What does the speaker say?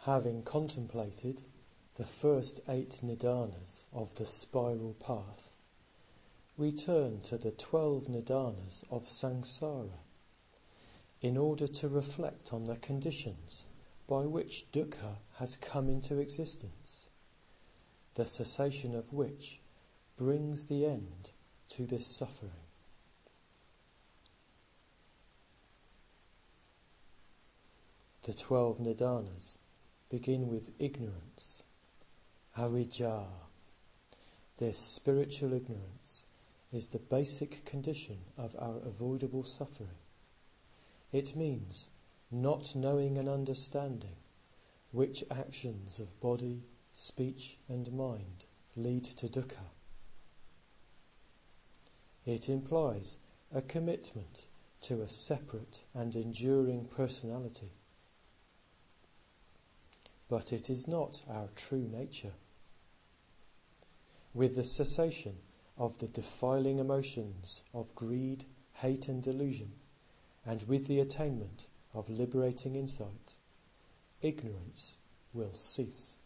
Having contemplated the first 8 nidanas of the spiral path, we turn to the 12 nidanas of samsara in order to reflect on the conditions by which dukkha has come into existence, the cessation of which brings the end to this suffering. The 12 nidanas begin with ignorance, avijja. This spiritual ignorance is the basic condition of our avoidable suffering. It means not knowing and understanding which actions of body, speech and mind lead to dukkha. It implies a commitment to a separate and enduring personality. But it is not our true nature. With the cessation of the defiling emotions of greed, hate and delusion, and with the attainment of liberating insight, ignorance will cease.